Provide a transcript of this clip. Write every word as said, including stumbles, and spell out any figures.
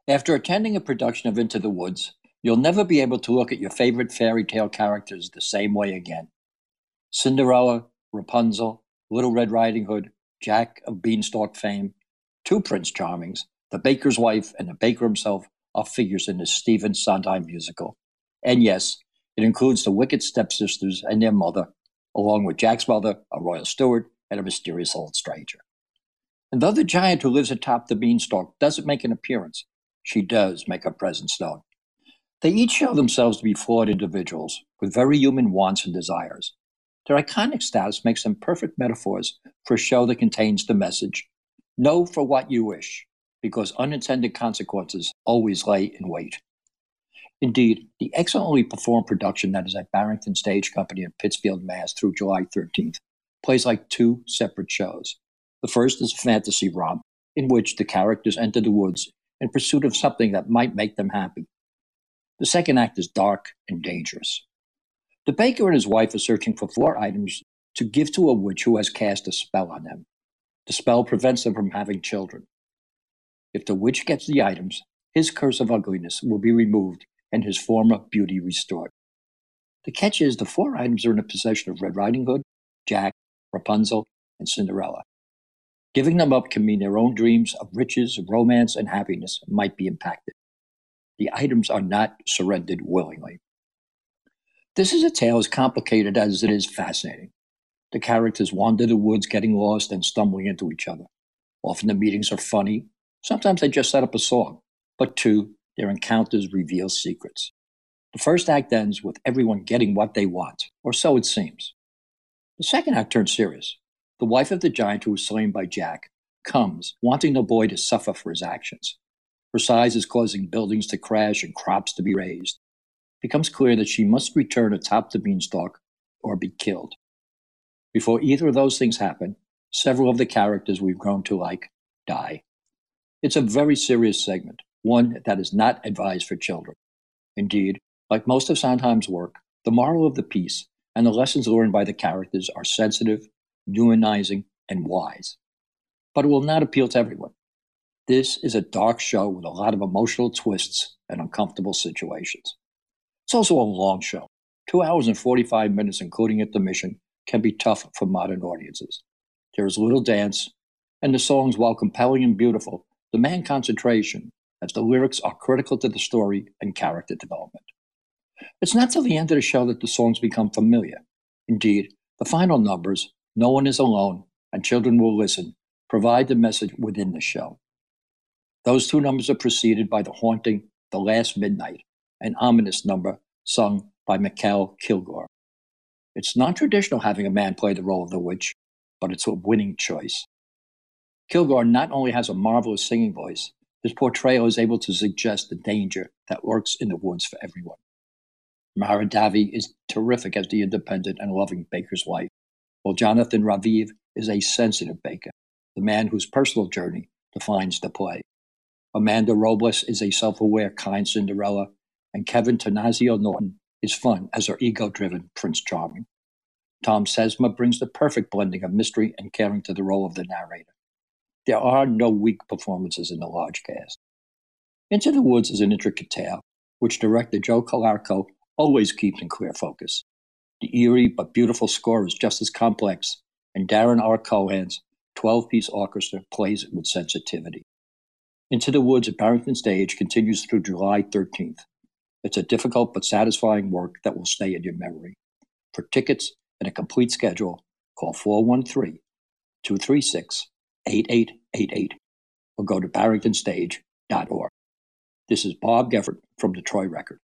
After attending a production of Into the Woods, you'll never be able to look at your favorite fairy tale characters the same way again. Cinderella, Rapunzel, Little Red Riding Hood, Jack of Beanstalk fame, two Prince Charmings, the baker's wife, and the baker himself are figures in this Stephen Sondheim musical. And yes, it includes the wicked stepsisters and their mother, along with Jack's mother, a royal steward, and a mysterious old stranger. And though the giant who lives atop the beanstalk doesn't make an appearance, she does make her presence known. They each show themselves to be flawed individuals with very human wants and desires. Their iconic status makes them perfect metaphors for a show that contains the message, know for what you wish, because unintended consequences always lay in wait. Indeed, the excellently performed production that is at Barrington Stage Company in Pittsfield, Mass. Through July thirteenth plays like two separate shows. The first is a fantasy romp, in which the characters enter the woods in pursuit of something that might make them happy. The second act is dark and dangerous. The baker and his wife are searching for four items to give to a witch who has cast a spell on them. The spell prevents them from having children. If the witch gets the items, his curse of ugliness will be removed and his former beauty restored. The catch is the four items are in the possession of Red Riding Hood, Jack, Rapunzel, and Cinderella. Giving them up can mean their own dreams of riches, romance, and happiness might be impacted. The items are not surrendered willingly. This is a tale as complicated as it is fascinating. The characters wander the woods, getting lost and stumbling into each other. Often the meetings are funny. Sometimes they just set up a song. But two, their encounters reveal secrets. The first act ends with everyone getting what they want, or so it seems. The second act turns serious. The wife of the giant who was slain by Jack comes, wanting the boy to suffer for his actions. Her size is causing buildings to crash and crops to be raised. It becomes clear that she must return atop the beanstalk or be killed. Before either of those things happen, several of the characters we've grown to like die. It's a very serious segment, one that is not advised for children. Indeed, like most of Sondheim's work, the moral of the piece and the lessons learned by the characters are sensitive, humanizing, and wise. But it will not appeal to everyone. This is a dark show with a lot of emotional twists and uncomfortable situations. It's also a long show. Two hours and forty-five minutes, including intermission, can be tough for modern audiences. There is little dance, and the songs, while compelling and beautiful, demand concentration, as the lyrics are critical to the story and character development. It's not till the end of the show that the songs become familiar. Indeed, the final numbers, No One Is Alone and Children Will Listen, provide the message within the show. Those two numbers are preceded by the haunting The Last Midnight, an ominous number sung by Mikhail Kilgore. It's non-traditional having a man play the role of the witch, but it's a winning choice. Kilgore not only has a marvelous singing voice, his portrayal is able to suggest the danger that lurks in the woods for everyone. Mara Davi is terrific as the independent and loving baker's wife, while Jonathan Raviv is a sensitive baker, the man whose personal journey defines the play. Amanda Robles is a self-aware, kind Cinderella, and Kevin Tanazio Norton is fun as her ego-driven Prince Charming. Tom Sesma brings the perfect blending of mystery and caring to the role of the narrator. There are no weak performances in the large cast. Into the Woods is an intricate tale, which director Joe Calarco always keeps in clear focus. The eerie but beautiful score is just as complex, and Darren R. Cohan's twelve-piece orchestra plays it with sensitivity. Into the Woods at Barrington Stage continues through July thirteenth. It's a difficult but satisfying work that will stay in your memory. For tickets and a complete schedule, call four one three, two three six, eight eight eight eight or go to barrington stage dot org. This is Bob Geffert from Detroit Record.